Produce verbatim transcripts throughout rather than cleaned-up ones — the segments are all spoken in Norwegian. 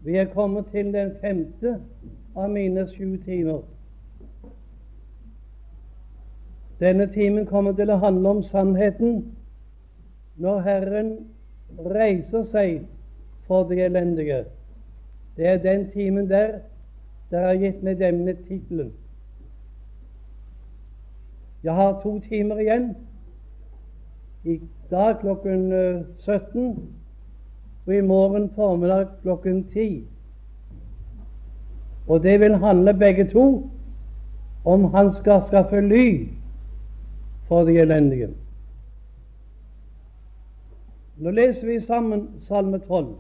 Vi er kommet til den femte av mine sju timer. Denne timen kommer til å handle om sannheten når Herren reiser seg for de elendige. Det er den timen der der har gitt meg denne titelen. Jeg har to timer igjen. I dag klokken sytten og i morgen formiddag klokken ti. Og det vil handle begge to om han skal skaffe ly for de elendige. Nå leser vi sammen Salme tolv.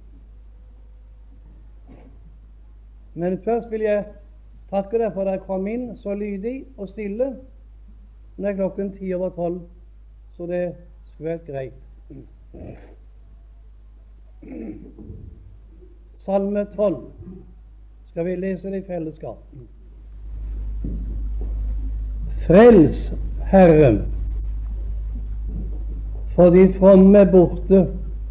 Men først vil jeg takke deg for at dere kom inn så lydig og stille. Det er klokken ti over tolv, så det er svært greit. Salme tolv skal vi lese det i fellesskap. Frels, Herre, for de fromme er borte,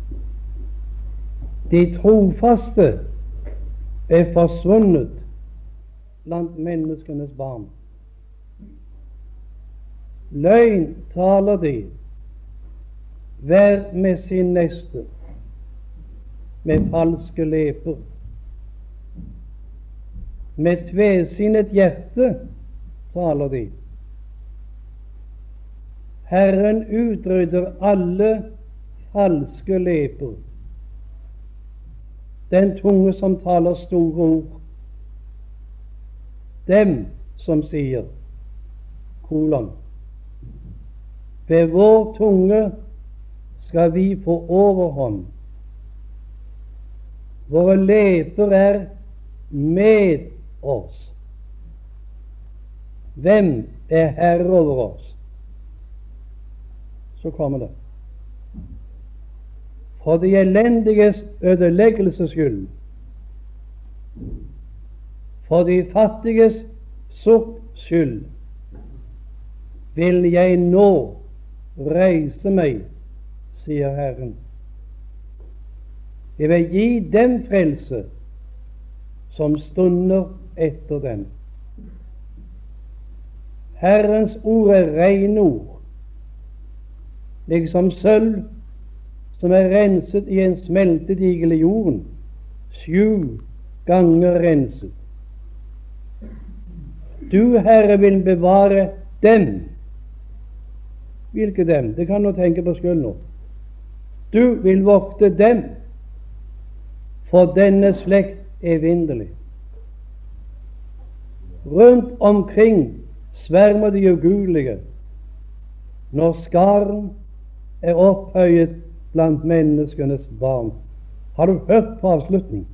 de trofaste er forsvunnet blant menneskenes barn. Løgn taler de hver med sin neste, med falske leper. Med tvesinnet hjerte taler de. Herren utrydder alle falske leper, den tunge som taler store ord, dem som sier kolon. Ved vår tunge skal vi få overhånd. Våre leper er med oss. Hvem er herre over oss? Så kommer det. For de elendiges ødeleggelses skyld, for de fattiges sukk skyld, vil jeg nå reise meg, sier Herren. Jeg vil gi dem frelse som stunder etter dem. Herrens ord er rene ord, liksom sølv som er renset i en smeltedigel i jorden, sju ganger renset. Du, Herre, vil bevare dem. Hvilke dem? Det kan du tenke på selv nå. Du vil vokte dem, for denne slekt er evinnelig. Rundt omkring svermer de ugudelige, når skaren er opphøyet blant menneskenes barn. Har du hørt på avslutning?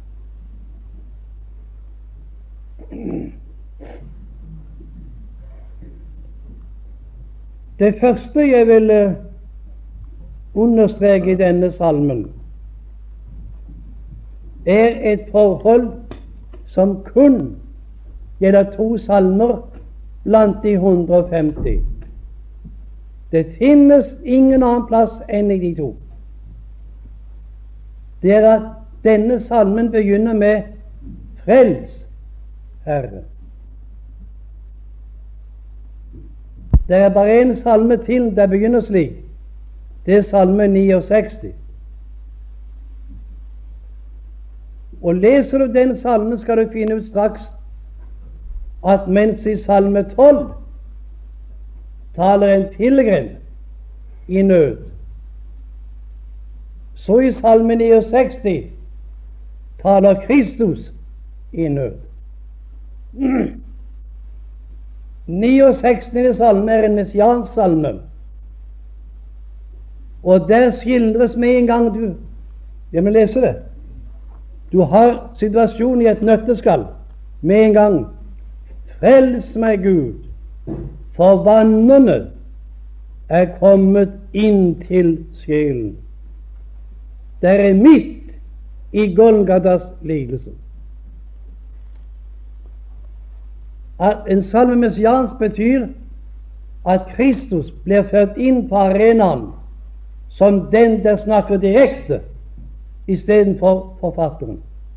Det første jeg vil understreke i denne salmen, er et forhold som kun gjelder to salmer blant de hundre og femti. Det finnes ingen annen plass enn i de to. Det er at denne salmen begynner med Frels, Herre. Det er bare en salme til der begynner slik. Det er salme seksogni. Og leser du den salmen, skal du finne ut straks at mens i salme tolv taler en pilegrim i nød, så i salme seksogni taler Kristus i nød. seksogni salme er en messiansk salme, og der skildres med en gang du Jeg må lese det. Du har situasjonen i et nøtteskall med en gang. Frels meg, Gud, for vannene er kommet inn til sjelen. Der er midt i Golgatas lidelse. At en salme messiansk betyr at Kristus blir ført inn på arenaen som den der snakker direkte istedenfor forfatteren.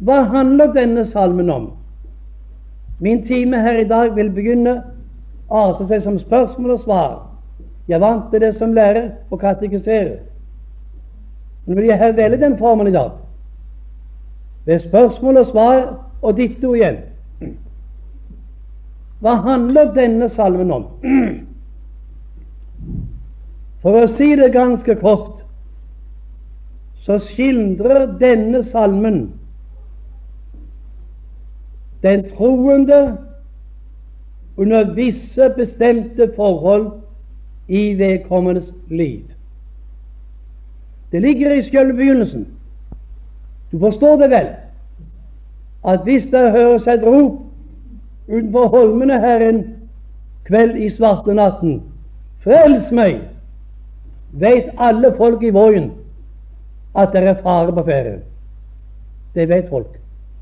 Hva handler denne salmen om? Min time her i dag vil begynne å arte seg som spørsmål og svar. Jeg er vant til det som lærer og katekiserer. Nå vil jeg her velge den formen i dag. Ved spørsmål og svar og ditto igjen. Hva handler denne salmen om? For å si det ganske kort, så skildrer denne salmen den troende under visse bestemte forhold i vedkommendes liv. Det ligger i selve begynnelsen. Du forstår det vel, at hvis det høres et rop utenfor holmene her en kveld i svarte natten, frels meg, vet alle folk i Vågen at det er fare på ferde. Det vet folk.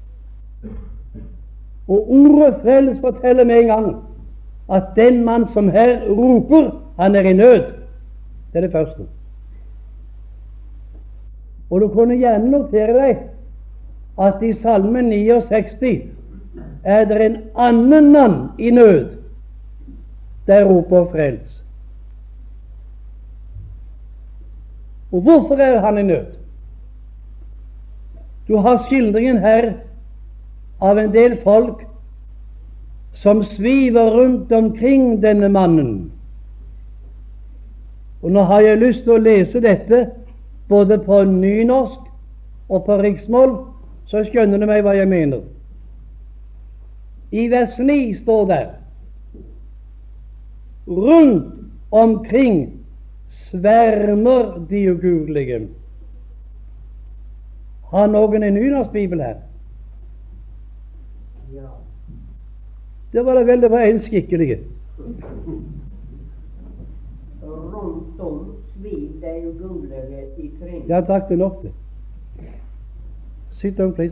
Og ordet frels forteller med en gang at den mann som her roper, han er i nød. Det er det første. Og du kunne gjerne notere deg at i Salme sekstini er det en annen mann i nød der roper frels. Og hvorfor er han i nød? Du har skildringen her av en del folk som sviver rundt omkring denne mannen. Og nå har jeg lyst til å lese dette både på nynorsk og på riksmål, så skjønner du meg hva jeg mener. I vers ni står det: rundt omkring svermer de ugudelige. Har noen en nynorsk bibel her? Ja. Det var det vel, det var en skikkelige. Rundt om sviv de ugudelige ikring. Ja takk, det er nok det. Sit down, please.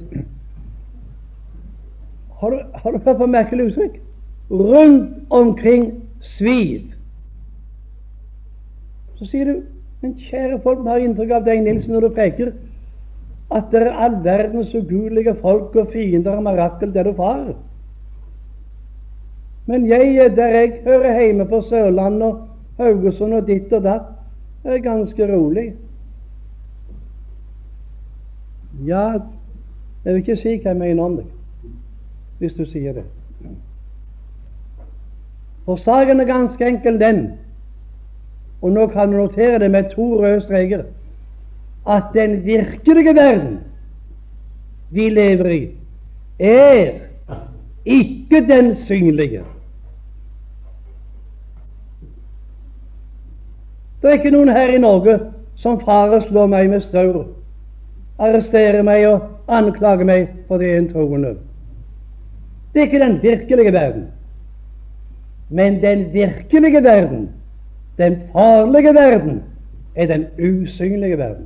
Har du, har du hørt på merkelig uttrykk? Rundt omkring sviv. Så sier du, men kjære folk, man har inntrykk av deg, Nilsen, når du preker, at det er all verdens ugudelige folk og fiender og mirakel der du farer. Men jeg, der jeg hører hjemme på Sørlandet og Haugesund og ditt og datt, er ganske rolig. Ja, jeg vil ikke si hva jeg mener om deg, hvis du sier det. For saken er ganske enkel den, og nå kan du notere det med to røde streker, at den virkelige verden vi lever i, er ikke den synlige. Det er ikke noen her i Norge som farer slår meg med staur, arresterer meg og anklager meg for det en troende. Det er ikke den virkelige verden. Men den virkelige verden, den farlige verden, er den usynlige verden.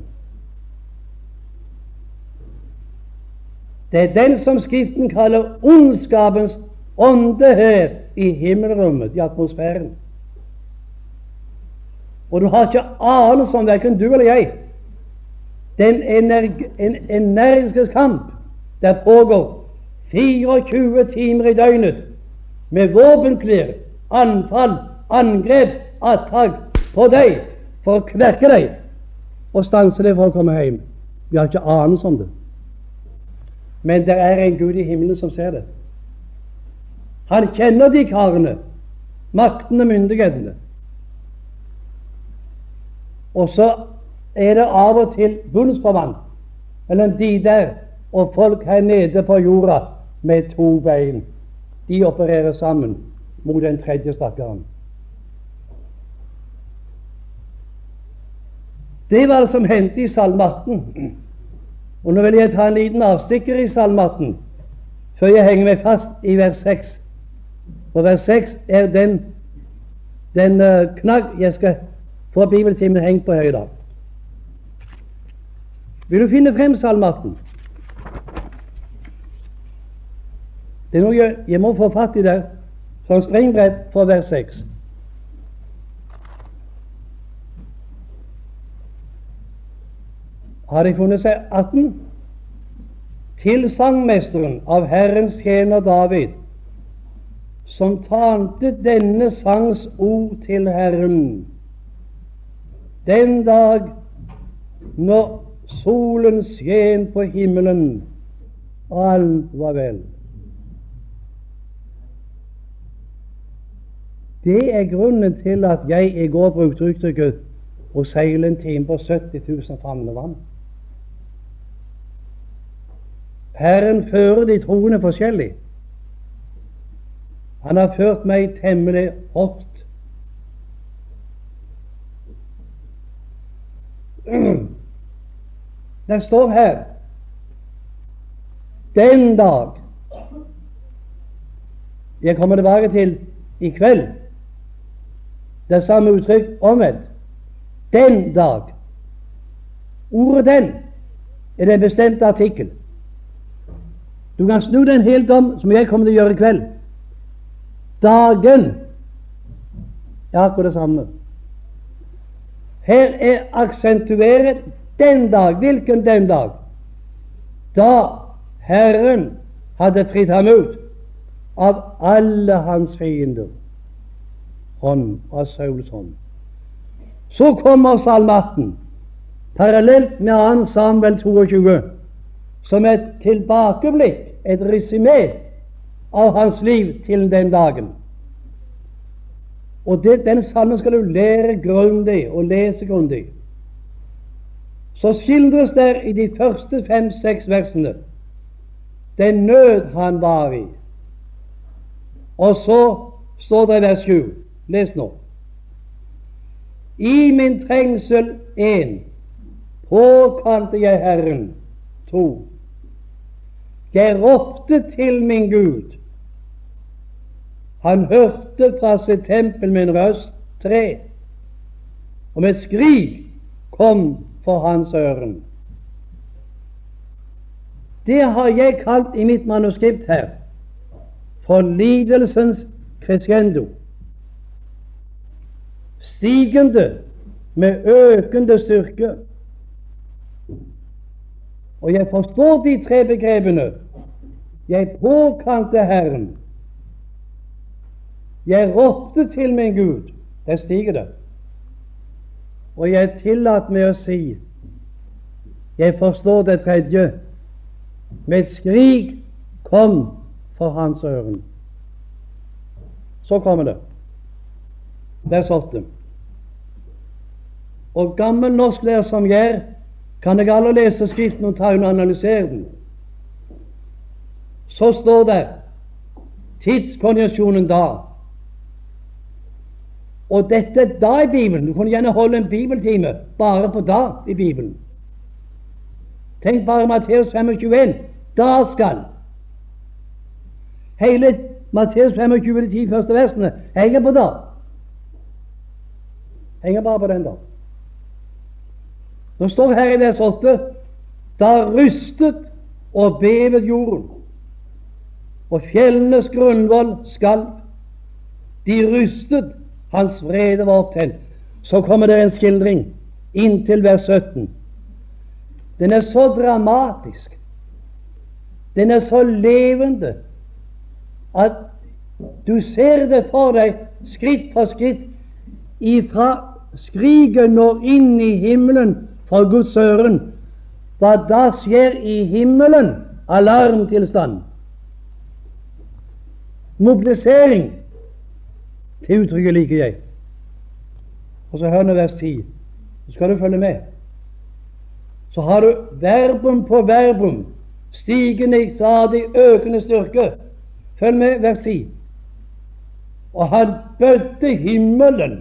Det er den som Skriften kaller ondskapens ånde her i himmelrommet, i atmosfæren. Og du har ikke anelse om, hverken du eller jeg, den energ en energiske kamp der pågår fireogtyve timer i døgnet med våpenklær, anfall, angrep, attak på deg for å kverke deg og stanse deg for å komme hjem. Vi har ikke anelse om det. Men det er en Gud i himmelen som ser det. Han kjenner de karene, maktene, myndighetene. Og så er det av og til bunnsforvann mellom de der og folk her nede på jorda med to bein. De opererer sammen mot den tredje stakkaren. Det var det som hendte i Salme atten. Og nå vil jeg ta en liten avstikker i Salme atten før jeg henger meg fast i vers seks. For vers seks er den, den uh, knagg jeg skal få bibeltimen hengt på her i dag. Vil du finne frem Salme atten? Det er noe jeg, jeg må få fatt i der som springbrett for vers seks. Har de funnet seg atten? til sangmesteren av Herrens tjener David, som talte denne sangs ord til Herren den dag når solen sken på himmelen, og alt var vel. Det er grunnen til at jeg i går brukte uttrykket å seile en time på sytti tusen famner vann. Herren fører de troende forskjellig. Han har ført meg temmelig hårdt. Det står her den dag. Jeg kommer tilbake til i kveld. Det er samme uttrykk omvendt. Den dag. Ordet 'den' er det en bestemt artikkel. Du kan snu den helt om, som jeg kommer til å gjøre i kveld. Dagen er akkurat det samme. Her er aksentueret den dag. Hvilken den dag? Da Herren hadde fritt ham ut av alle hans fiender, hånd av Sauls hånd. Så kommer Salme atten, parallelt med annen Samuel toogtyve, som et tilbakeblikk, et resymé av hans liv til den dagen. Og det, den salmen skal du lære grundig og lese grundig. Så skildres der i de første fem-seks versene den nød han var i. Og så står det i vers sju. Les nå. I min trengsel en påkalte jeg Herren. To. Jeg ropte til min Gud. Han hørte fra sitt tempel min røst. Tre. Og med skrik kom for hans øren. Det har jeg kalt i mitt manuskript her for lidelsens crescendo. Stigende med økende styrke. Og jeg forstår de tre begrepene. Jeg påkalte Herren. Jeg ropte til min Gud. Der stiger det. Og jeg tillater meg å si, jeg forstår det tredje. Med et skrik kom for hans øren. Så kommer det. Vers åtte. Og gammel norsklærer som jeg er, kan jeg alle lese Skriften og ta og analysere den. Så står det tidskonjunksjonen da. Og dette er da i Bibelen. Du kunne gjerne holde en bibeltime bare på da i Bibelen. Tenk bare Matteus femogtjue. Da skal. Hele Matteus femogtjue, de ti første versene, henger på da. Henger bare på den da. Det står her i vers åtte, da rystet og bevet jorden, og fjellenes grunnvoll skalv. De rystet, hans vrede var opptent. Så kommer det en skildring inntil vers sytten. Den er så dramatisk, den er så levende, at du ser det for deg skritt for skritt, ifra skriket når inn i himmelen fra Guds øren. Hva da skjer i himmelen? Alarmtilstand. Mobilisering. Til uttrykket liker jeg. Og så hør nå vers ti. Så skal du følge med. Så har du verbum på verbum, stigende i stadig økende styrke. Følg med vers ti. Og han bødde himmelen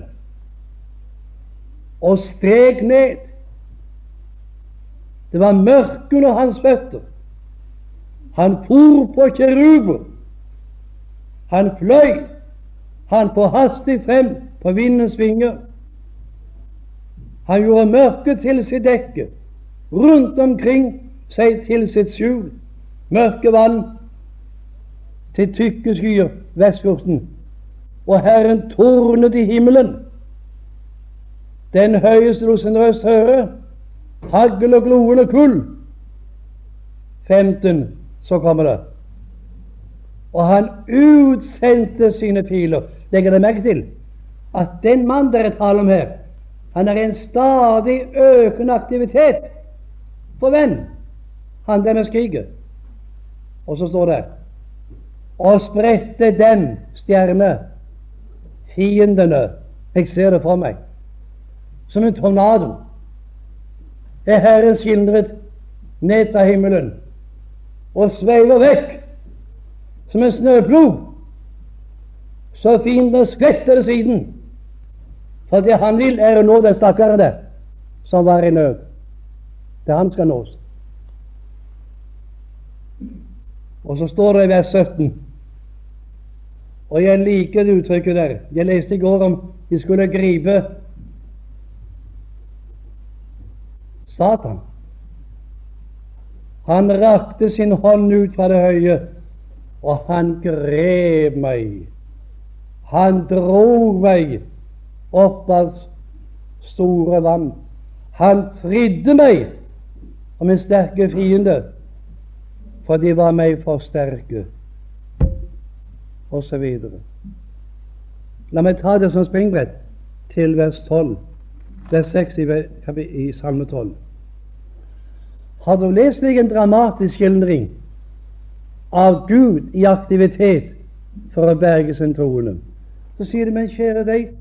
og steg ned. Det var mørke under hans føtter. Han for på keruber. Han fløy. Han på hastig frem på vindens vinger. Han gjorde mørket til sitt dekke, rundt omkring seg til sitt skjul, mørke vann til tykke skyer vestfjorten. Og Herren tårnet i himmelen. Den høyeste lot sin røst høre, hagl og gloende kull femten, så kommer det. Og han utsendte sine piler. Legger dere merke til at den mann dere taler om her, han er en stadig økende aktivitet. For hvem? Han der med skriket. Og så står det: og spredte den stjerne fiendene. Jeg ser det for meg som en tornado. Er Herren skildret ned til himmelen og sveiver vekk som en snøplog, så fiendene skvetter til siden. For det han vil, er å nå den stakkaren der som var i nød. Det han skal nås. Og så står det i vers sytten, og jeg liker det uttrykket der. Jeg leste i går om de skulle gripe Satan. Han rakte sin hånd ut fra det høye, og han grep meg. Han drog meg opp av store vann. Han fridde meg av min sterke fiende, for de var meg for sterke, og så videre. La meg ta det som springbrett til vers tolv, vers seks i, i Salme tolv. Har du lest en dramatisk skildring av Gud i aktivitet for å berge sin troende? Så sier de: men kjære deg,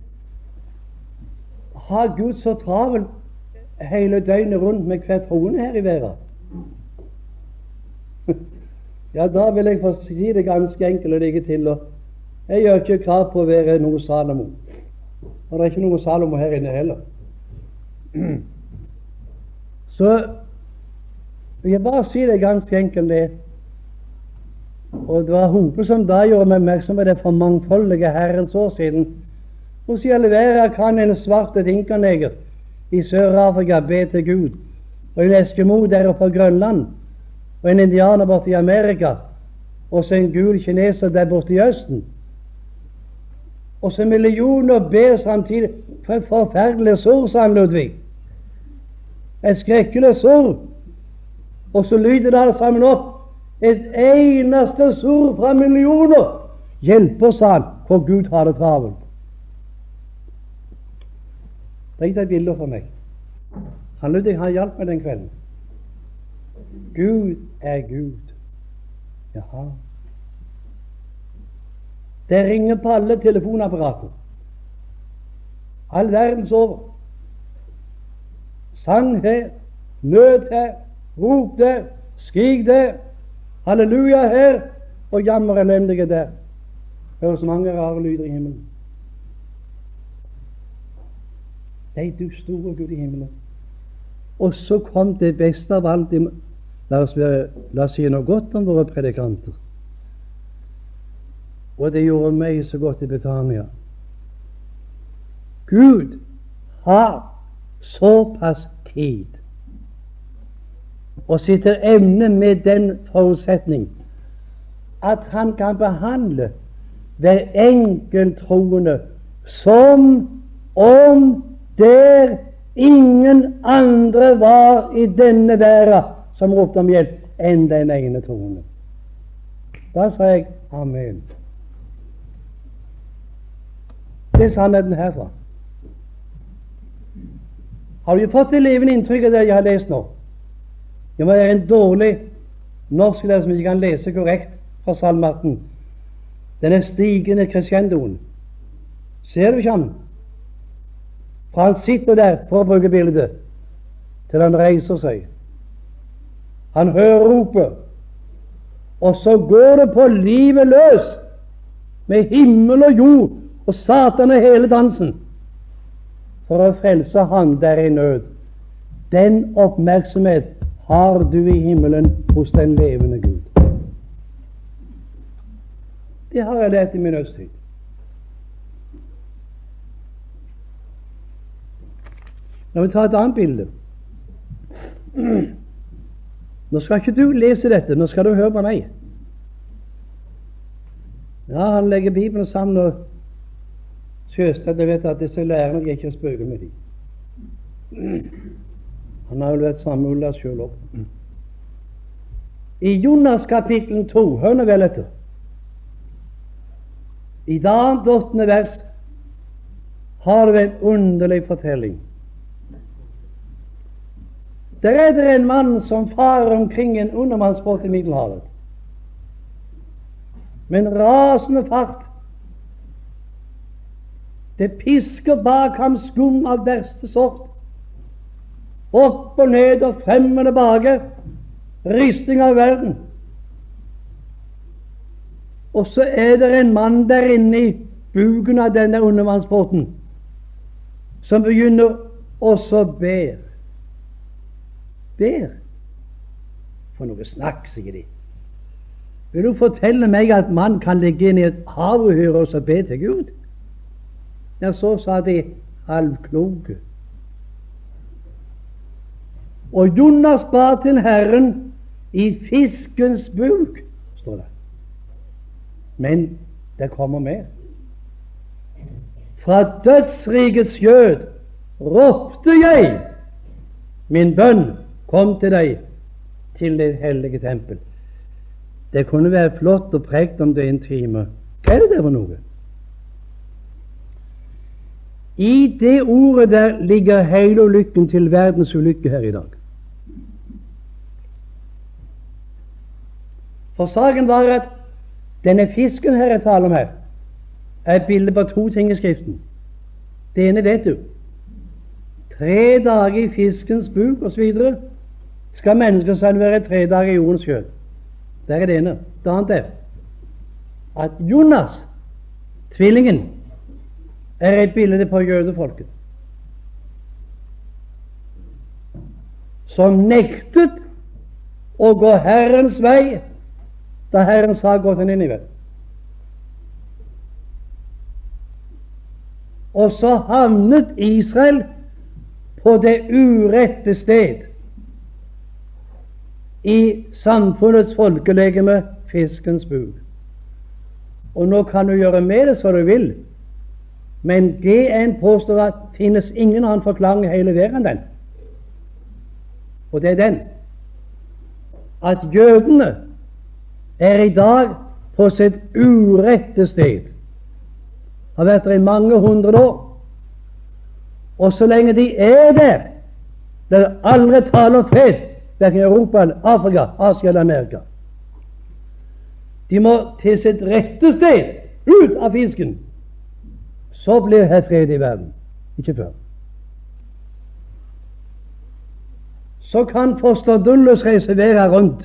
har Gud så travelt hele døgnet rundt med hver troende her i verden? Ja, da vil jeg få si det ganske enkelt og ligge til. Og jeg gjør ikke krav på å være noe Salomo, og det er ikke noe Salomo her inne heller. Så jeg bare sier det ganske enkelt det. Og det var Hope som da gjorde meg oppmerksom på det for mangfoldige Herrens år siden. Hvordan i alle verden kan en svart et inkaneger i Sør-Afrika be til Gud, og en eskimo der oppe på Grønland, og en indianer borte i Amerika, og så en gul kineser der borte i Østen, og så millioner ber samtidig? For et forferdelig sår, sa han Ludvig. Et skrekkelig sår. Og så lyder det alle sammen opp. Et eneste sår fra millioner hjelper, sa han, for Gud har det travelt. Det er ikke et bilde for meg. Han Ludvig, han hjalp meg den kvelden. Gud er Gud. Jaha. Det ringer på alle telefonapparater. All verdens over. Sang her, nød her, rop der, skrik der, halleluja her, og jammer elendige der. Høres mange rare lyder i himmelen. Nei, du store Gud i himmelen. Og så kom det beste av alt. La oss, være, la oss si noe godt om våre predikanter. Og det gjorde meg så godt i Betania. Gud har såpass tid og sitter evne med den forutsetning at han kan behandle hver enkelt troende som om der ingen andre var i denne verden som ropte om hjelp enn den ene troende. Da sa jeg amen. Det er sannheten herfra. Har du fått det levende inntrykk av det jeg har lest nå? Det må være en dårlig norsk der som ikke kan lese korrekt fra Salme atten. Den er stigende crescendoen. Ser du ikke han? For han sitter der, for å bruke bildet, til han reiser seg. Han hører ropet, og så går det på livet løs, med himmel og jord, og Satan og hele dansen, for å frelse han der i nød. Den oppmerksomhet har du i himmelen hos den levende Gud. Det har jeg lært i min østtid. La meg ta et annet bilde. Nå skal ikke du lese dette, nå skal du høre på meg. Ja, han legger Bibelen sammen, og Sjøstad, jeg vet at disse lærerne jeg ikke spøker med dem. Han har vel vært samme Ulla selv opp. I Jonas kapittel to, hør nå vel etter, i det annet åttende vers, har du en underlig fortelling. Der er det en mann som farer omkring en undervannsbåt i Middelhavet, med en rasende fart. Det pisker bak ham skum av verste sort, opp og ned og frem og tilbake, risting av verden. Og så er det en mann der inne i buken av denne undervannsbåten som begynner også ber. Ber? For noe snakk, sier de. Vil du fortelle meg at man kan ligge inn i et havuhyre og så be til Gud? Ja, så sa de halvkloke. Og Jonas ba til Herren i fiskens buk, står det. Men det kommer mer. Fra dødsrikets skjød ropte jeg, min bønn kom til deg, til det hellige tempel. Det kunne være flott og prekt om det er en time. Hva er det der for noe? I det ordet der ligger hele ulykken til verdens ulykke her i dag. For saken var at denne fisken her jeg taler om her, er et bilde på to ting i Skriften. Det ene vet du. Tre dager i fiskens buk og så videre skal menneskesønnen være tre dager i jordens skjød. Det er det ene. Det andre er at Jonas, tvillingen, er et bilde på jødefolket, som nektet å gå Herrens vei da Herren sa gå til Ninive. Og så havnet Israel på det urette sted i samfunnets folkelegeme, fiskens buk. Og nå kan du gjøre med det så du vil, men G N påstår at det finnes ingen annen forklaring i hele verden enn den. Og det er den at jødene er i dag på sitt urette sted. Har vært der i mange hundre år. Og så lenge de er der, det er aldri tale om fred, hverken i Europa, Afrika, Asia eller Amerika. De må til sitt rette sted, ut av fisken. Så blir her fred i verden. Ikke før. Så kan foster Dulles reise være rundt,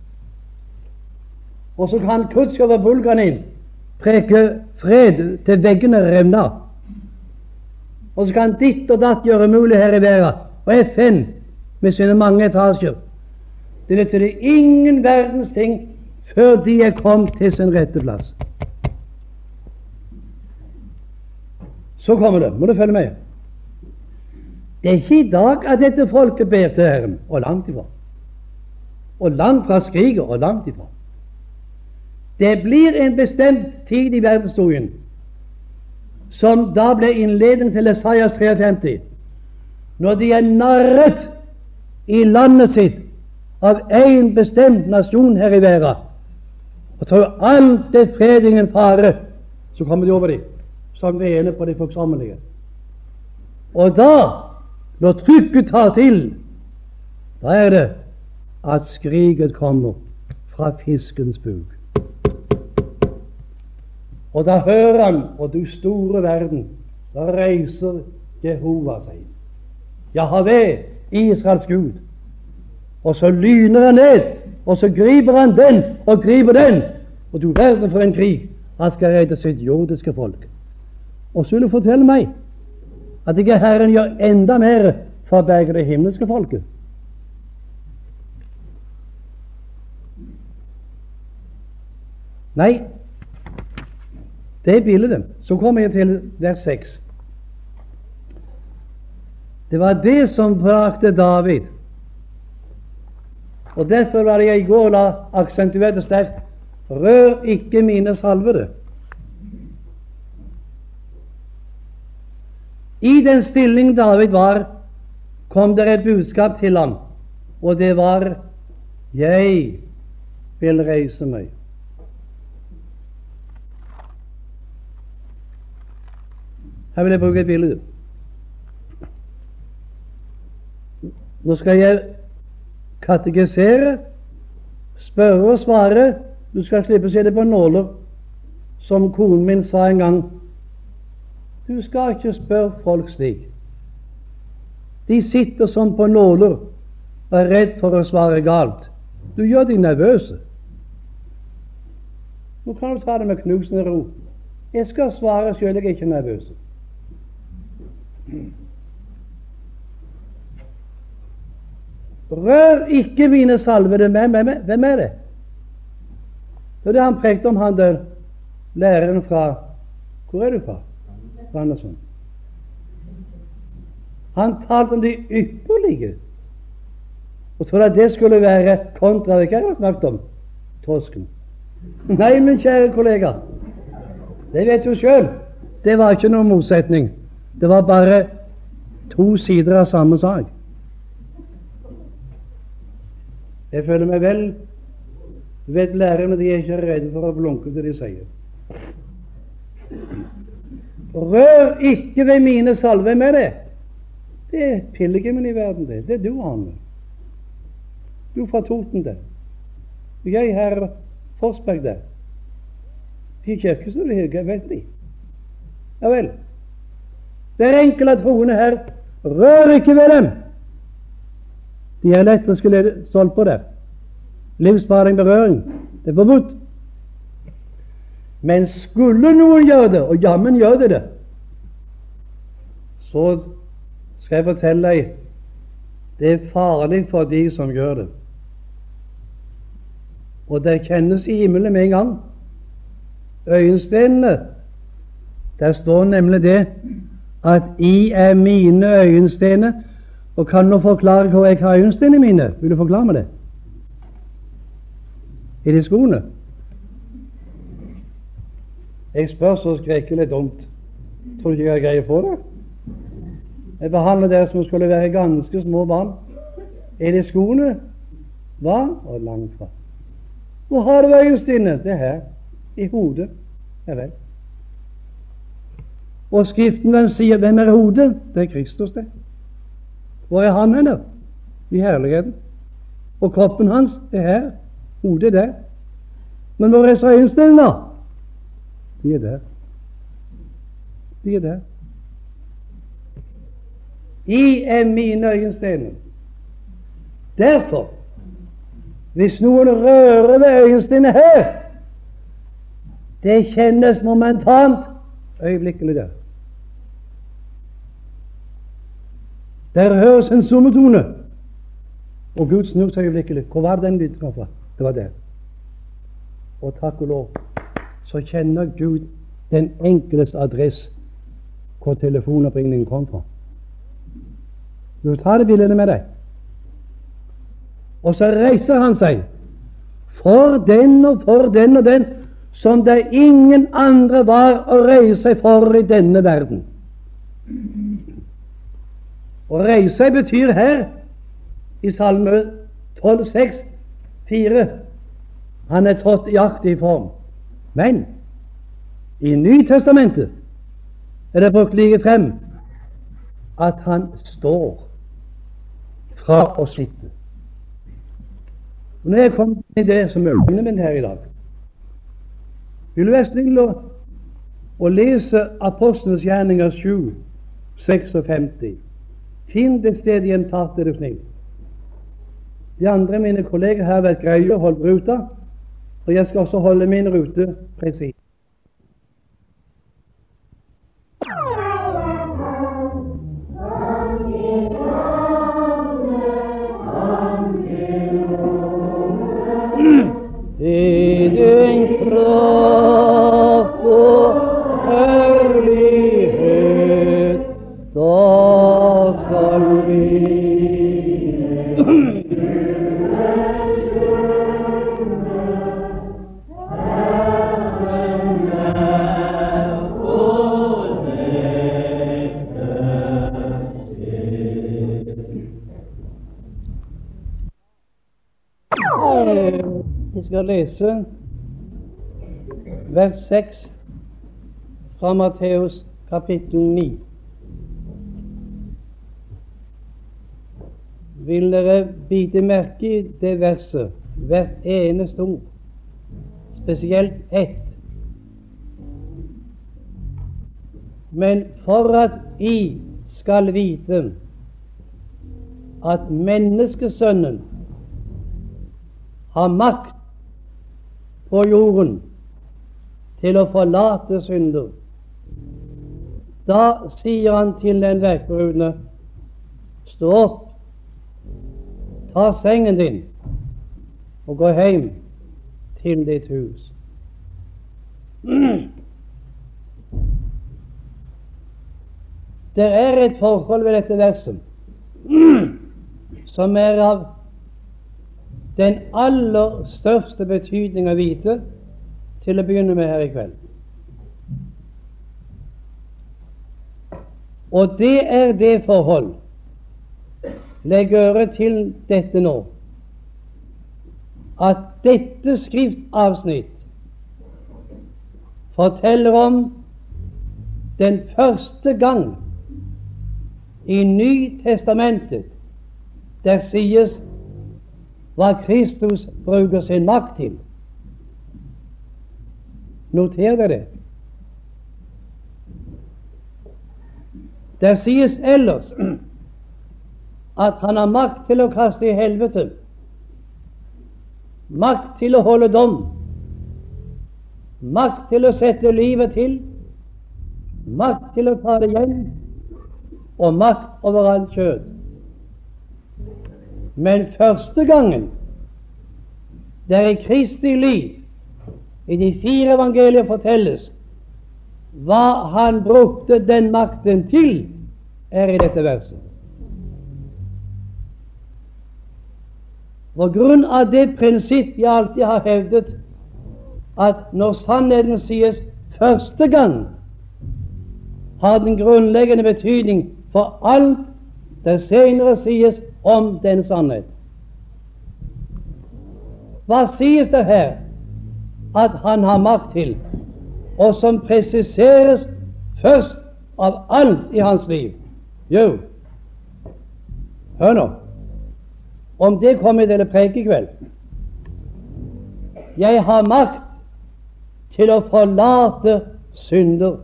og så kan Kutskov og Bulganin preke fred til veggene revner. Og så kan ditt og datt gjøre mulig her i verden, og F N med sine mange etasjer. Det vet det ingen verdens ting før de er kommet til sin rette plass. Så kommer det, må du følge med. Det er ikke i dag at dette folket ber til Herren, og langt ifra. Og langt fra skriker, og langt ifra. Det blir en bestemt tid i verdenshistorien, som da ble innledning til Esaias femtitre, når de er narret i landet sitt av en bestemt nasjon her i verden, og tror alt det fred ingen fare, så kommer de over dem, som vi er ene på de forsommelige. Og da, når trykket tar til, da er det at skriket kommer fra fiskens buk. Og da hører han, og du store verden, da reiser Jehova seg. Jahve, Israels Gud. Og så lyner han ned, og så griper han den, og griper den. Og du verden for en krig. Han skal redde sitt jordiske folk. Og så vil du fortelle meg at ikke Herren gjør enda mer for å berge det himmelske folket. Nei, det er bildet. Så kommer jeg til vers seks. Det var det som brakte David. Og derfor var jeg i går la aksentuert det sterkt: rør ikke mine salvede. I den stilling David var, kom det et budskap til ham, og det var: jeg vil reise meg. Her vil jeg bruke et bilde. Nå skal jeg katekisere, spørre og svare. Du skal slippe å se det på nåler, som konen min sa en gang. Du skal ikke spørre folk slik. De sitter sånn på nåler og er redd for å svare galt. Du gjør de nervøse. Nå kan du ta det med knusende ro. Jeg skal svare selv, jeg er ikke nervøs. Rør ikke mine salvede. Hvem er det? Det er det han prekte om, han der læreren fra Hvor er du fra? Fra Andersson. Han talte om de ypperlige, og trodde at det skulle være kontra det jeg har snakket om, tosken. Nei, min kjære kollega, det vet du selv. Det var ikke noen motsetning. Det var bare to sider av samme sak. Jeg føler meg vel. Du vet, lærerne, de er ikke redde for å blunke det de sier. Rør ikke ved mine salve med det. Det er pilegrimen i verden, det. Det er du, Arne. Du fra Toten der. Og jeg her Forsberg der. De kirker som det er, vet de. Ja vel. Det er enkelt at troende her, rør ikke ved dem. De er lett å skulle stolpe på der. Livsfarlig berøring, det er forbudt. Men skulle noen gjøre det, og jammen gjør det det, så skal jeg fortelle deg, det er farlig for de som gjør det. Og det kjennes i himmelen med en gang. Øyenstenene, der står nemlig det at I er mine øyenstener. Og kan du forklare hvor jeg har øyenstenene mine? Vil du forklare meg det? Er det skoene? Jeg spør så skrekkelig dumt. Tror du ikke jeg greier på det? Jeg behandler dere som skulle være ganske små barn. Er det skoene? Hva? Og langt fra. Hvor har du øyenstenene? Det er her. I hodet. Ja vel. Og Skriften, den sier, hvem er hodet? Det er Kristus, det. Hvor er han henne? I herligheten. Og kroppen hans er her. Hodet er der. Men hvor er så øyenstenene da? De er der. De er der. I er mine øyenstener. Derfor, hvis noen rører ved øyenstenene her, det kjennes momentant øyeblikkelig der. Der høres en summetone, og Gud snur seg øyeblikkelig. Hvor var den lyden kom fra? Det var der. Og takk og lov, så kjenner Gud den enkeltes adress hvor telefonoppringningen kom fra. Du tar det bildet med deg. Og så reiser han seg for den og for den og den som det ingen andre var å reise seg for i denne verden. Å reise seg betyr her i Salme tolv seks fire han er trådt i aktiv form. Men i Nytestamentet er det brukt like frem at han står fra å sitte. Og når jeg kom til det som er min her i dag, vil du være snill å, å lese Apostlenes gjerninger sju seksogfemti. Finn det sted i en tatt, er du snill. De andre mine kolleger har vært greie og holdt ruta, og jeg skal også holde min rute presis. I din kraft og herlighet, da skal vi Vi skal lese vers seks fra Matteus kapittel ni. Vil dere bite merke i det verset, hvert eneste ord, spesielt ett. Men for at I skal vite at menneskesønnen har makt på jorden til å forlate synder, da sier han til den verkbrudne: stå opp, ta sengen din og gå hjem til ditt hus. Det er et forhold ved dette verset som er av den aller største betydning å vite til å begynne med her i kveld. Og det er det forhold, legg øre til dette nå, at dette skriftavsnitt forteller om den første gang i Nytestamentet der sies hva Kristus bruker sin makt til. Noter dere det? Der sies ellers at han har makt til å kaste i helvete, makt til å holde dom, makt til å sette livet til, makt til å ta det igjen, og makt over alt kjød. Men første gangen der i Kristi liv i de fire evangelier fortelles hva han brukte den makten til, er i dette verset. På grunn av det prinsipp jeg alltid har hevdet, at når sannheten sies første gang, har den grunnleggende betydning for alt det senere sies om den sannhet. Hva sies det her at han har makt til, og som presiseres først av alt i hans liv? Jo, hør nå, om det kommer til å preke i kveld. Jeg har makt til å forlate synder.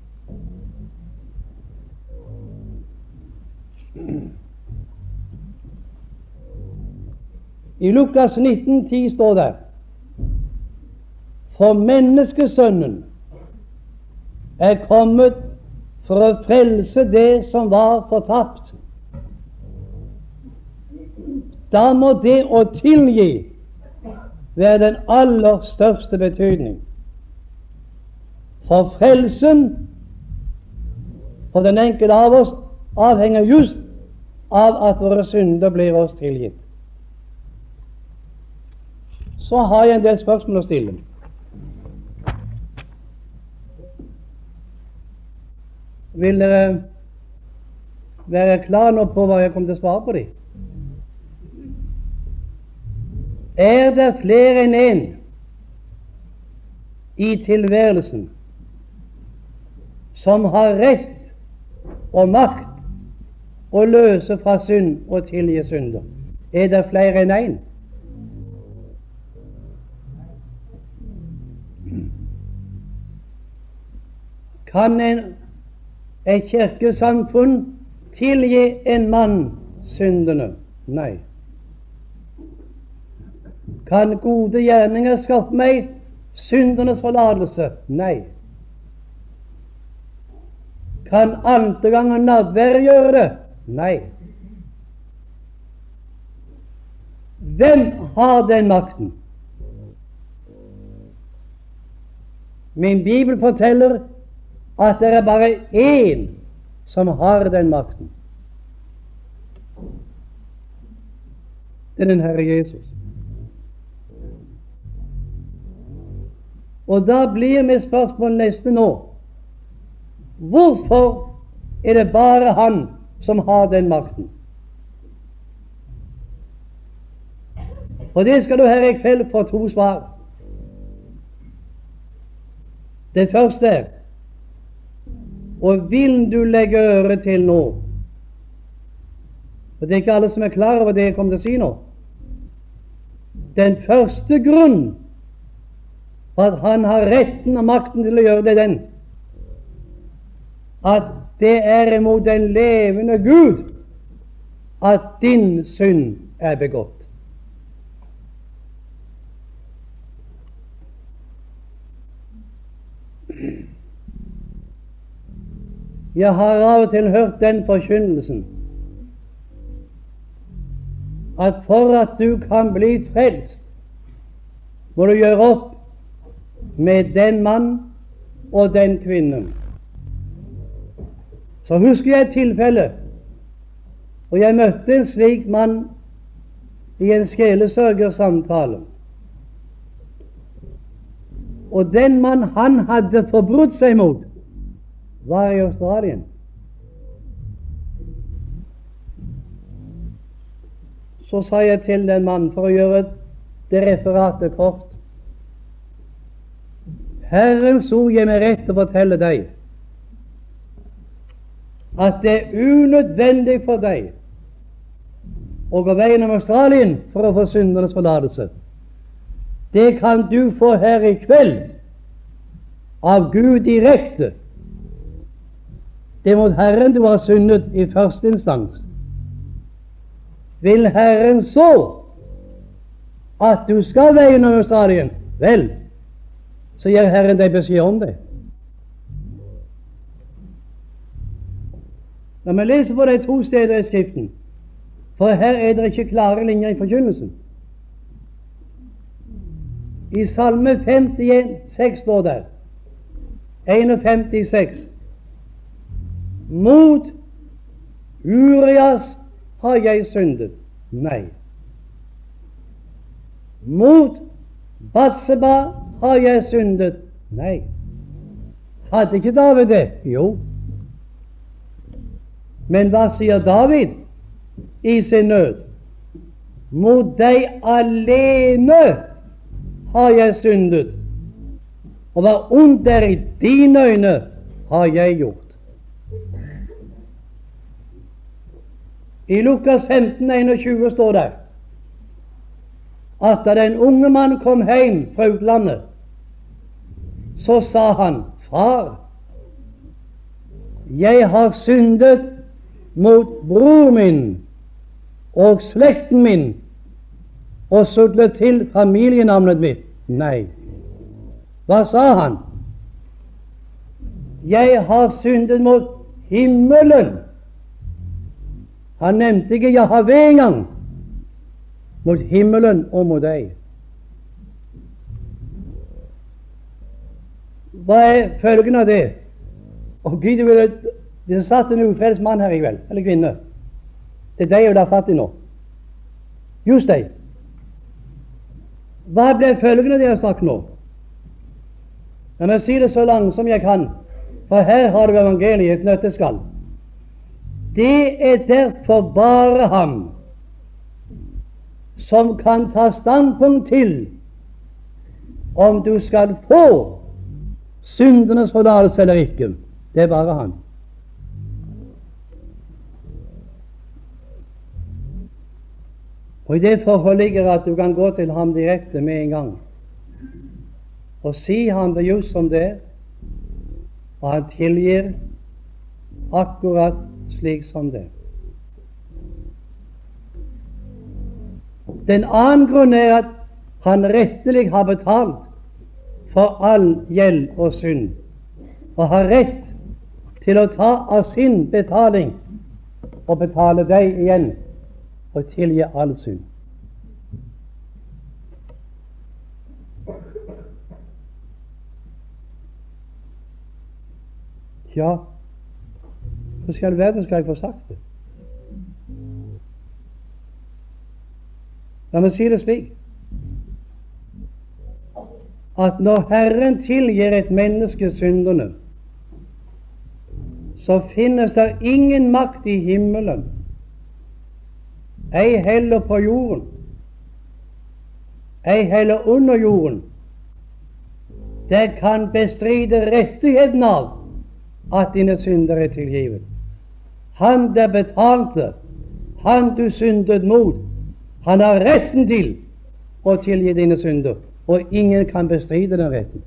I Lukas nitten ti står det: for menneskesønnen er kommet for å frelse det som var fortapt. Da må det å tilgi være den aller største betydning. For frelsen for den enkelte av oss avhenger just av at våre synder blir oss tilgitt. Så har jeg en del spørsmål å stille. Vil dere være klar nå på hva jeg kommer til å svare på dem? Er det flere enn en i tilværelsen som har rett og makt å løse fra synd og tilgi synder? Er det flere enn en? Kan en, et kirkesamfunn tilgi en mann syndene? Nei. Kan gode gjerninger skaffe meg syndernes forlatelse? Nei. Kan antegang og nadvær gjøre det? Nei. Hvem har den makten? Min bibel forteller at det er bare én som har den makten. Det er den Herre Jesus. Og da blir mitt spørsmål neste nå: hvorfor er det bare han som har den makten? For det skal du her i kveld få to svar. Det første er, og vil du legge øre til nå? For det er ikke alle som er klar over det jeg kommer til å si nå. Den første grunn for at han har retten og makten til å gjøre det, den at det er imot den levende Gud at din synd er begått. Jeg har av og til hørt den forkynnelsen at for at du kan bli frelst, må du gjøre opp med den mann og den kvinnen. Så husker jeg et tilfelle, og jeg møtte en slik mann i en sjelesørgersamtale. Og den mann han hadde forbrutt seg mot, var i Australien. Så sa jeg til den mannen, for å gjøre det referatet kort: Herrens ord gir meg rett til å fortelle deg at det er unødvendig for deg å gå veien om Australien for å få syndernes forlatelse. Det kan du få her i kveld av Gud direkte. Det er mot Herren du har syndet i første instans. Vil Herren så at du skal veien om Australien, vel, så gir Herren deg beskjed om det. La meg lese på de to steder i Skriften, for her er det ikke klare linjer i forkynnelsen. I Salme femtiseks står det, femtiseks, mot Urias har jeg syndet. Nei. Mot Batseba har jeg syndet. Nei. Hadde ikke David det? Jo. Men hva sier David i sin nød? Mot deg alene har jeg syndet, og hva ondt er i dine øyne har jeg gjort. I Lukas femten enogtjue står det at da den unge mann kom hjem fra utlandet, så sa han: Far, jeg har syndet mot bror min og slekten min og sudlet til familienavnet mitt. Nei. Hva sa han? Jeg har syndet mot himmelen. Han nevnte ikke Jahve engang. Mot himmelen og mot deg. Hva er følgen av det? Og Gud ville det satt en ufrelst mann her i kveld, eller kvinne. Det er deg du har fatt i nå. Just deg. Hva ble følgen av det jeg har sagt nå? La meg si det så langt som jeg kan, for her har du evangeliet i et nøtteskall. Det er derfor bare ham som kan ta standpunkt til om du skal få syndenes forlatelse eller ikke. Det er bare han. Og i det forhold ligger at du kan gå til ham direkte med en gang og si ham det just som det er, og han tilgir akkurat slik som det. Den annen grunn er at han rettelig har betalt for all gjeld og synd, og har rett til å ta av sin betaling og betale deg igjen og tilgi all synd. Ja, så skal verden skal jeg få sagt det. La meg si det slik at når Herren tilgir et menneske syndene, så finnes det ingen makt i himmelen, ei heller på jorden, ei heller under jorden, det kan bestride rettigheten av at dine synder er tilgivet. Han der betalte, han du syndet mot, han har retten til å tilgi dine synder, og ingen kan bestride den retten.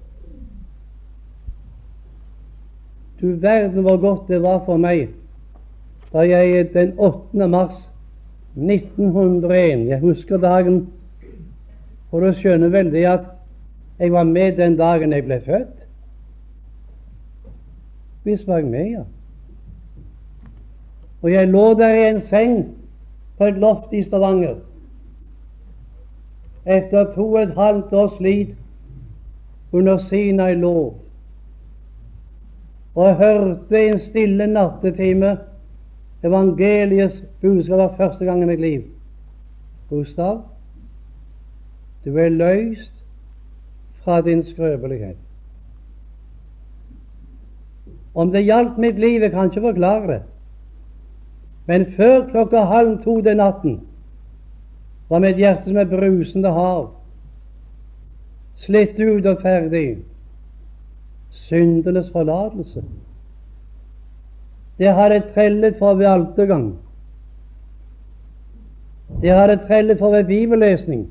Du verden hvor godt det var for meg da jeg den åttende mars nitten hundre og en, jeg husker dagen, og du skjønner vel det at jeg var med den dagen jeg ble født. Visst var jeg med, ja. Og jeg lå der i en seng på et loft i Stavanger etter to og et halvt års slit under Sinai lov, og hørte en stille nattetime evangeliets budskap for første gang i mitt liv. Gustav, du er løst fra din skrøpelighet. Om det gjaldt mitt liv, jeg kan ikke forklare det, men før klokka halv to den natten var mitt hjerte som et brusende hav, slitt ut og ferdig. Syndenes forlatelse. Det hadde trellet for ved altergang. Det hadde trellet for ved bibellesning.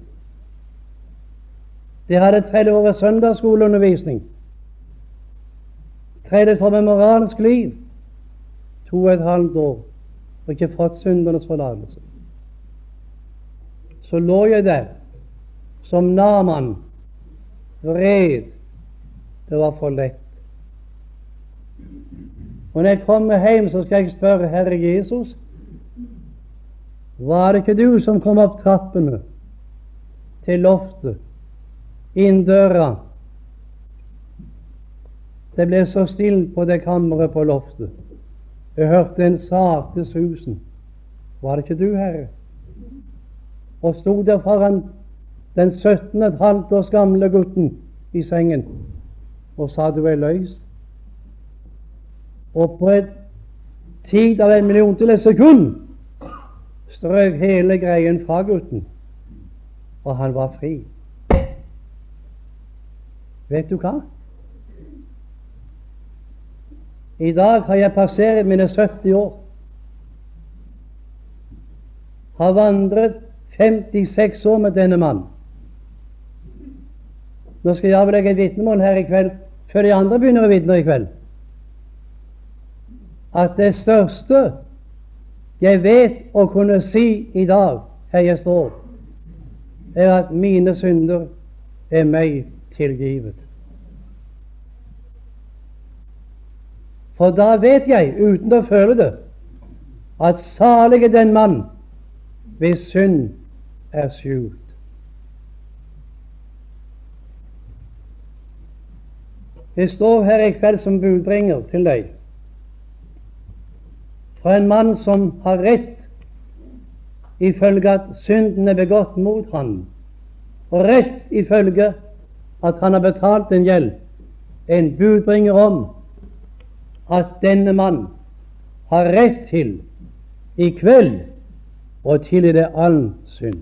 Det hadde trellet for ved søndagsskoleundervisning. Trellet for ved moralsk liv. To og et halvt år og ikke fått syndernes forlatelse. Så lå jeg der som Naaman, vred. Det var for lett. Og når jeg kommer hjem, så skal jeg spørre Herre Jesus, var det ikke du som kom opp trappene til loftet, inn døra? Det ble så stilt på det kammeret på loftet. Jeg hørte en sarte susen. Var det ikke du, Herre? Og stod der foran den sytten og et halvt års gamle gutten i sengen og sa du er løst. Og på et tid av en million til et sekund strøk hele greien fra gutten, og han var fri. Vet du hva? I dag har jeg passert mine sytti år, har vandret femtiseks år med denne mann. Nå skal jeg avlegge et vitnemål her i kveld, før de andre begynner å vitne i kveld, at det største jeg vet å kunne si i dag, her jeg står, er at mine synder er meg tilgivet. For da vet jeg, uten å føle det, at salig er den mann hvis synd er skjult. Det står her i kveld som budbringer til deg fra en mann som har rett ifølge at synden er begått mot han, og rett ifølge at han har betalt en gjeld. En budbringer om at denne mann har rett til i kveld å tilgi det all synd.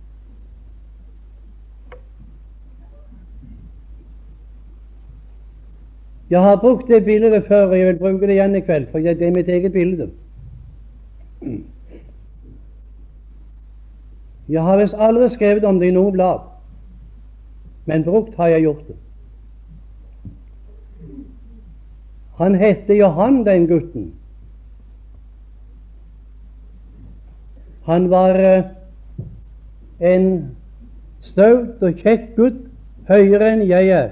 Jeg har brukt det bildet før, og jeg vil bruke det igjen i kveld, for det er mitt eget bilde. Jeg har visst aldri skrevet om det i noe blad, men brukt har jeg gjort det. Han hette Johan, den gutten. Han var eh, en staut og kjekk gutt, høyere enn jeg er.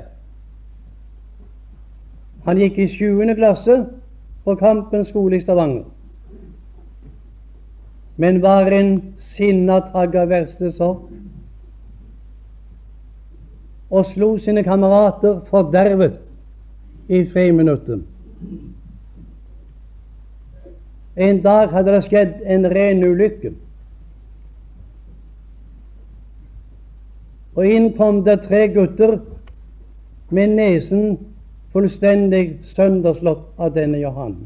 Han gikk i sjuende klasse på Kampens skole i Stavanger, men var en sinnatagg av verste sort, og slo sine kamerater fordervet i tre minutter. En dag hadde det skjedd en ren ulykke, og inn kom det tre gutter med nesen fullstendig sønderslått av denne Johan.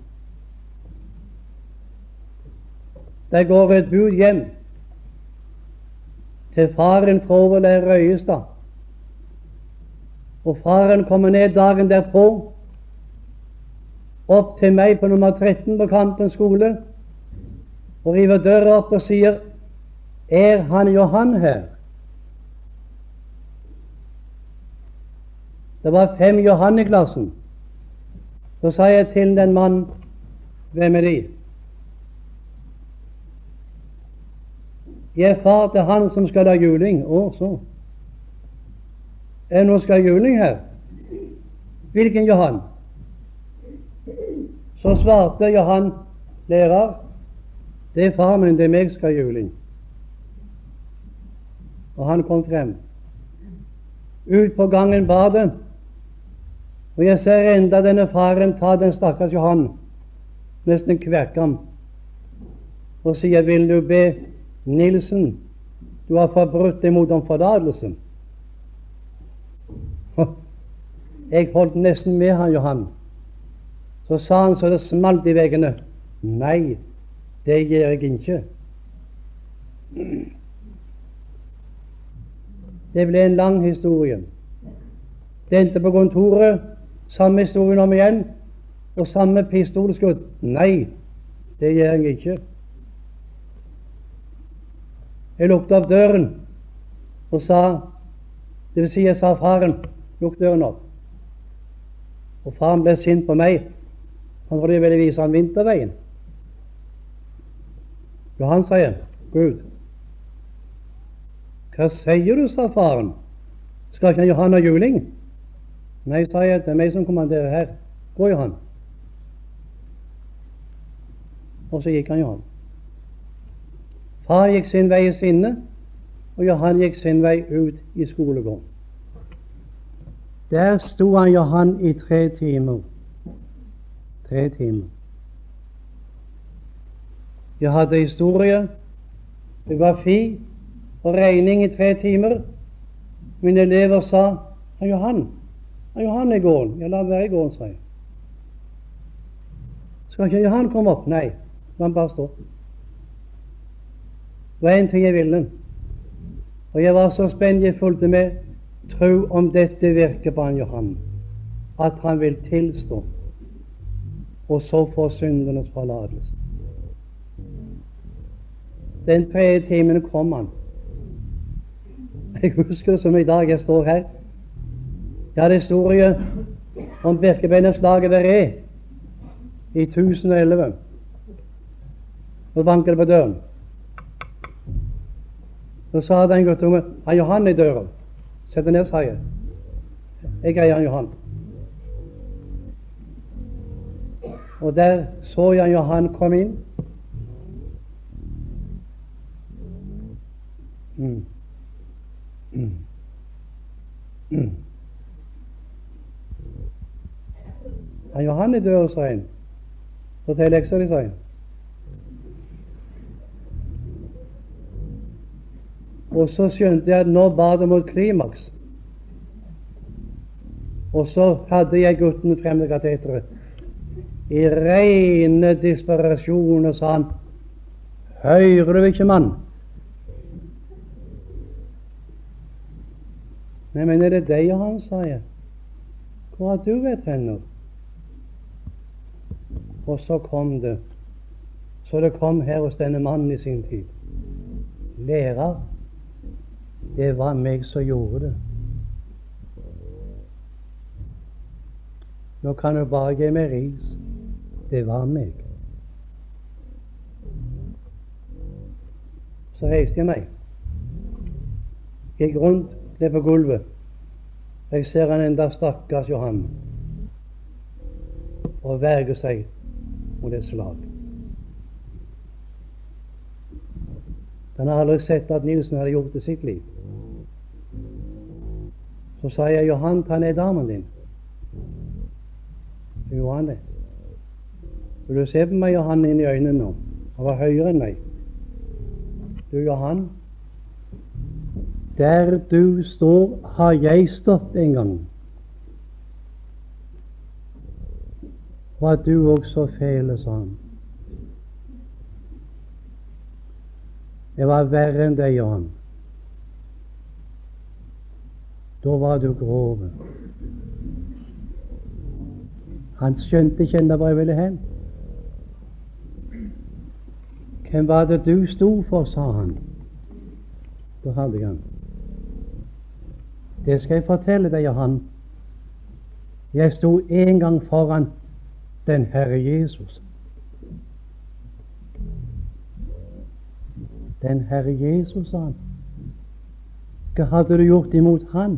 Det går et bud hjem til faren fra Overleir Røyestad. Og faren kommer ned dagen derpå, opp til meg på nummer tretten på Kampen skole, og river døra opp og sier: Er han Johan her? Det var fem Johan i klassen. Så sa jeg til den mann: Hvem er de? Jeg er far til han som skal ha juling. Å, så. Er det noen skal ha juling her? Hvilken Johan? Så svarte Johan: Lærer, det er far min, det er meg som skal ha juling. Og han kom frem. Ut på gangen badet, og jeg ser enda denne faren ta den stakkars Johan, nesten kverke ham, og sier: Vil du be Nilsen, du har forbrutt deg mot om forlatelsen? Jeg holdt nesten med han Johan. Så sa han så det smalt i veggene: Nei, det gjør jeg ikke. Det ble en lang historie. Det endte på kontoret, samme historien om igjen, og samme pistolskudd. Nei, det gjør jeg ikke. Jeg lukket opp døren og sa, det vil si jeg sa faren, lukk døren opp. Og faren ble sint på meg. Han trodde jeg ville vise ham vinterveien. Johan sier: Gud, hva sier du, sa faren? Skal ikke Johan ha juling? Nei, sa jeg, det er meg som kommanderer her. Gå, Johan. Og så gikk han, Johan. Far gikk sin vei i sinne, og Johan gikk sin vei ut i skolegården. Der sto han, Johan, i tre timer. Tre timer. Jeg hadde historie, det var fi og regning i tre timer. Mine elever sa: «Han Johan, han Johan er i gården.» Jeg la være i gården, sa jeg. Skal ikke Johan komme opp? Nei, han bare stå. Det var en ting jeg ville, og jeg var så spent, jeg fulgte med. Tro om dette virker på han Johan, at han vil tilstå, og så få syndenes forlatelse. Den tredje timen kom han. Jeg husker det som i dag jeg står her. Jeg hadde historie om Birkebeinerslaget ved Re i tusen og elleve. Og banket det på døren. Så sa den guttunge: «Han Johan i døren.» Sett deg ned, sa jeg. Jeg greier han Johan. Og der så jeg Johan kom inn. Mm. Mm. Mm. Han Johan i døren, sa en. Fortell lekser de, sa en. Og så skjønte jeg at nå bar det mot klimaks. Og så hadde jeg gutten frem til kateteret. I rene desperasjoner sa han: «Hører du ikke, mann?» «Nei, men er det deg og han?» sa jeg. «Hvor har du vært henne?» Og så kom det. Så det kom her hos denne mannen i sin tid. «Lærer, det var meg som gjorde det. Nå kan du bare gi meg ris. Det var meg.» Så reiste jeg meg, gikk rundt ned på gulvet. Jeg ser han enda stakkars Johan og verger seg mot et slag. Han har aldri sett at Nilsen hadde gjort det sitt liv. Så sa jeg: «Johan, ta ned damen din.» Så gjorde han det. Vil du se på meg, Johan, inn i øynene nå? Han var høyere enn meg. «Du, Johan, der du står, har jeg stått en gang. Og at du også feiler», sa han. «Det var verre enn deg, Johan. Da var du grove. Han skjønte ikke enda hvor jeg ville hen. Hvem var det du sto for, sa han. Da hadde jeg han. Det skal jeg fortelle deg, Johan. Jeg sto en gang foran den Herre Jesus. Den Herre Jesus, sa han. Hva hadde du gjort imot han?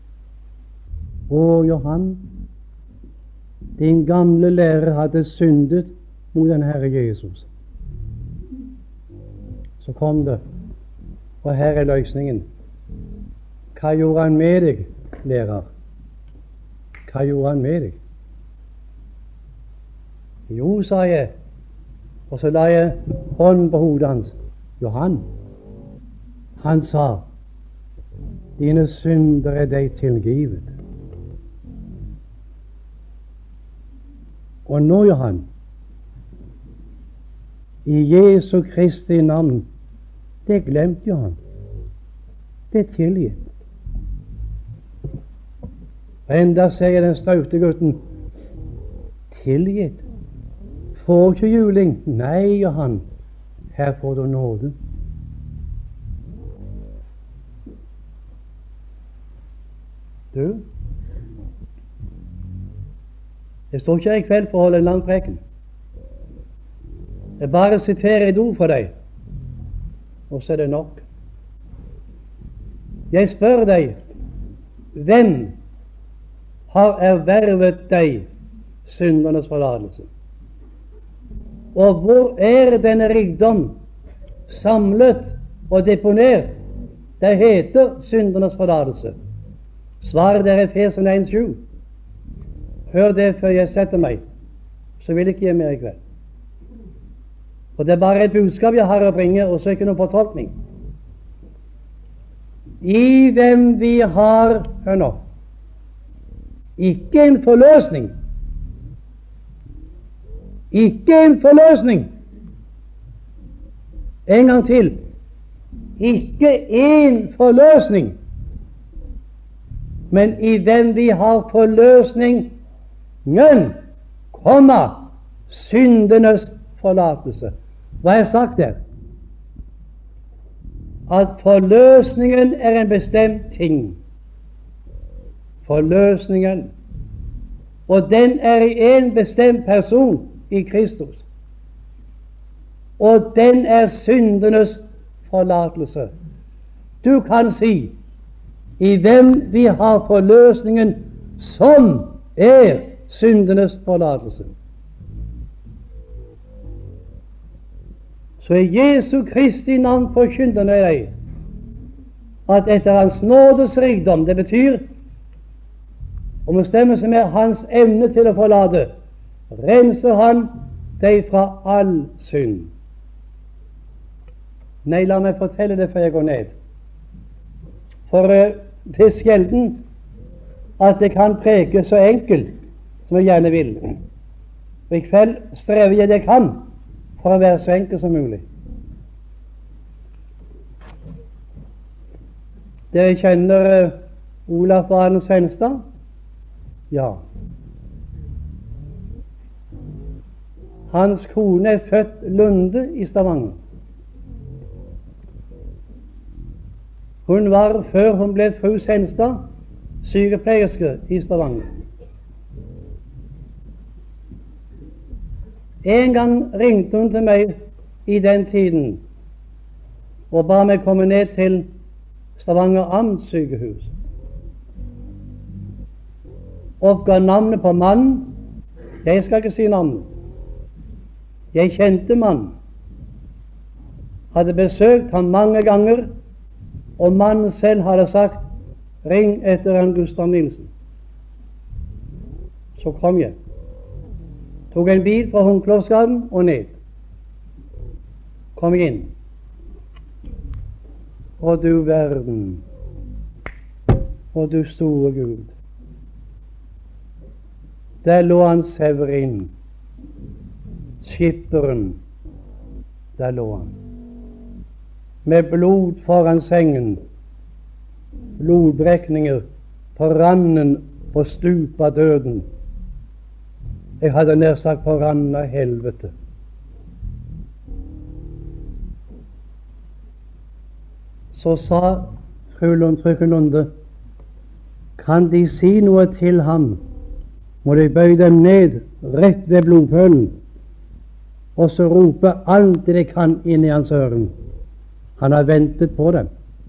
Å, Johan, din gamle lærer hadde syndet mot den Herre Jesus. Så kom det, og her er løsningen. Hva gjorde han med deg, lærer? Hva gjorde han med deg? Jo, sa jeg, og så la jeg hånden på hodet hans. Johan, han sa, dine synder er deg tilgivet. Og nå, Johan, i Jesu Kristi navn, det glemte Johan. Det er tilgitt. Enda sier den staute gutten, tilgitt? Får ikke juling? Nei, Johan, her får du nåde. Du, jeg står ikke her i kveld for å holde en lang preken. Jeg bare siterer et ord for deg, og så er det nok. Jeg spør deg, hvem har ervervet deg syndernes forlatelse? Og hvor er denne rikdom samlet og deponert? Det heter syndernes forlatelse. Svaret er Efeserne en sju. Hør det før jeg setter meg, så vil jeg ikke gi mer i kveld. For det er bare et budskap jeg har å bringe, og så ikke noe fortolkning. I hvem vi har, hør nå, ikke en forløsning. Ikke en forløsning. En gang til. Ikke en forløsning. Men i hvem vi har forløsningen, komma, syndenes forlatelse. Hva har jeg sagt der? At forløsningen er en bestemt ting. Forløsningen. Og den er i en bestemt person i Kristus. Og den er syndenes forlatelse. Du kan si i hvem vi har forløsningen, som er syndenes forlatelse. Så i Jesu Kristi navn forkynner jeg at etter Hans nådes rikdom, det betyr om å stemme seg med Hans evne til å forlate, renser Han deg fra all synd. Nei, la meg fortelle det før jeg går ned. For uh, det er sjelden at jeg kan preke så enkelt som jeg gjerne vil. Og i kveld strever jeg det jeg kan for å være så enkel som mulig. Dere kjenner uh, Olaf Valen Svenstad? Ja. Hans kone er født Lunde i Stavanger. Hun var, før hun ble fru Svenstad, sykepleierske i Stavanger. En gang ringte hun til meg i den tiden og ba meg komme ned til Stavanger amtssykehus. Oppga navnet på mannen. Jeg skal ikke si navnet. Jeg kjente mannen. Hadde besøkt ham mange ganger, og mannen selv hadde sagt, ring etter han Gustav Nilsen. Så kom jeg. Tog en bil fra Hunklovsgaden og ned. Kom inn. Og du verden, og du store Gud. Der lå han Severin, skipperen. Der lå han. Med blod foran sengen, blodbrekninger på randen og stup av døden. Jeg hadde nær sagt på randen av helvete. Så sa fru Lund, frøken Lunde, kan de si noe til ham, må de bøye dem ned rett ved blodpølen, og så rope alt det de kan inn i hans øren. Han har ventet på dem.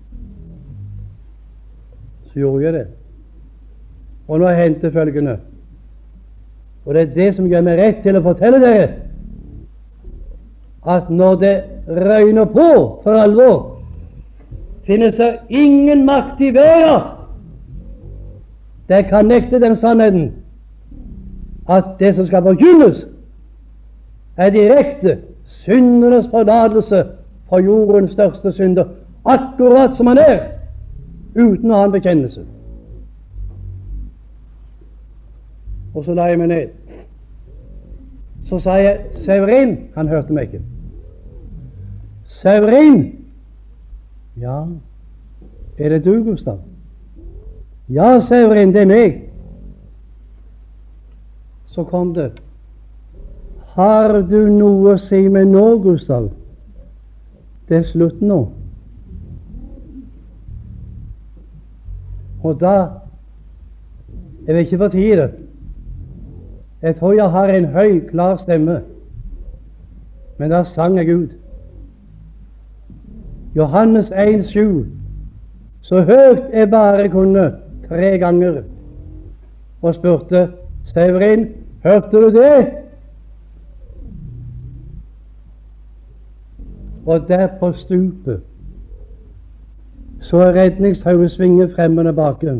Så gjorde jeg det. Og nå hendte følgende, og det er det som gjør meg rett til å fortelle dere, at når det røyner på for alvor, finnes det ingen makt i verden det kan nekte den sannheten at det som skal forkynnes, er direkte syndernes forlatelse for jordens største synder, akkurat som han er, uten å ha en bekjennelse. Og så la jeg meg ned. Så sa jeg, Severin. Han hørte meg ikke. Severin! Ja, er det du, Gustav? Ja, Severin, det er meg. Så kom det. Har du noe å si meg nå, Gustav? Det er slutt nå. Og da jeg vil ikke fortide. Jeg tror jeg har en høy, klar stemme, men da sang jeg ut. Johannes en sju, så høyt jeg bare kunne, tre ganger, og spurte, Severin, hørte du det? Og der på stupet så er redningstauet svinge fremme og baken,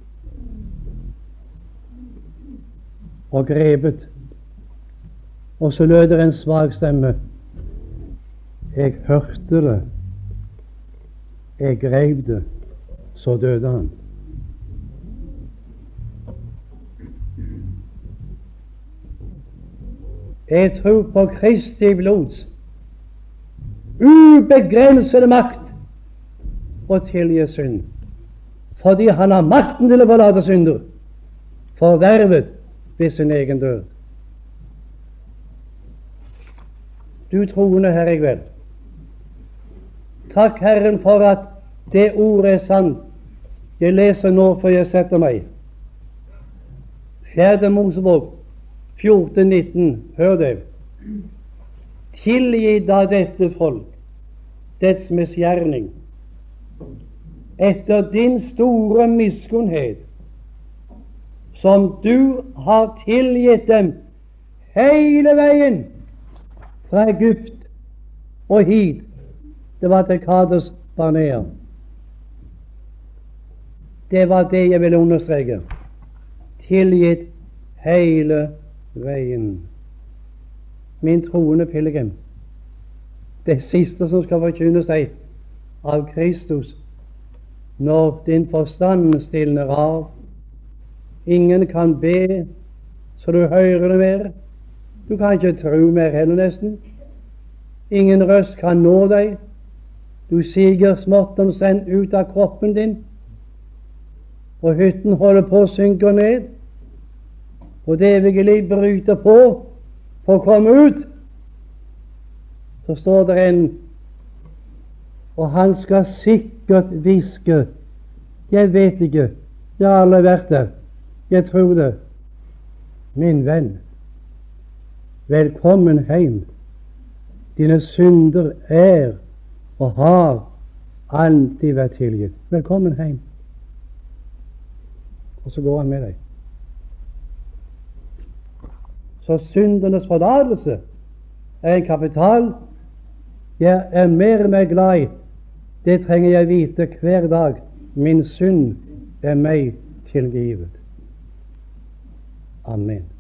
og grepet, og så lød det en svak stemme. Jeg hørte det, jeg grep det, så døde han. Jeg tror på Kristi blods ubegrensede makt å tilgi synd, fordi han har makten til å forlate synder, forvervet ved sin egen død. Du troende Herre i kveld, takk Herren for at det ordet er sant. Jeg leser nå før jeg setter meg. Fjerde Mosebok fjorten nitten. Hør det. Tilgi da dette folk dets misgjerning etter din store miskunnhet, som du har tilgitt dem hele veien fra Egypt og hit. Det var til Kades Barnea. Det var det jeg vil understreke. Tilgitt hele veien. Min troende pilegrim, det siste som skal forkynne seg av Kristus når din forstand stilner av. Ingen kan be så du hører det mer. Du kan ikke tro mer heller nesten. Ingen røst kan nå deg. Du siger smått om sendt ut av kroppen din, og hytten holder på å synke ned, og det evige liv bryter på for å komme ut. Så står det en, og han skal sikkert hviske, jeg vet ikke, jeg har aldri vært der, jeg tror det, min venn, velkommen hjem. Dine synder er og har alltid vært tilgitt. Velkommen hjem. Og så går han med deg. Så syndernes forlatelse er en kapital jeg er mer og mer glad i. Det trenger jeg vite hver dag. Min synd er meg tilgivet. Amen.